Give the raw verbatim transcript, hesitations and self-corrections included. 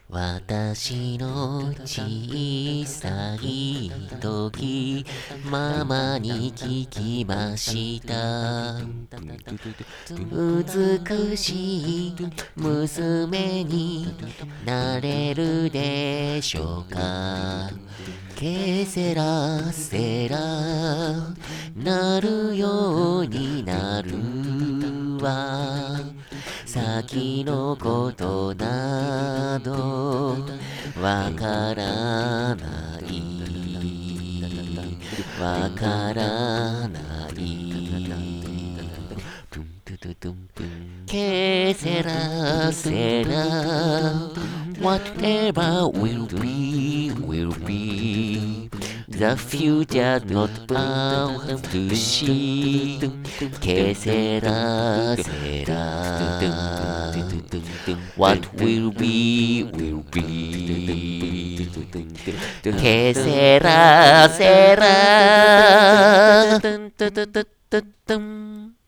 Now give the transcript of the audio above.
私の小さい時、ママに聞きました。美しい娘になれるでしょうか。ケセラセラなるようになるわ。先のことなどわからない、わからない。Que será, será, whatever will be, will be. The future not bound to see. Que será, será, what will be, will be. Que será, será.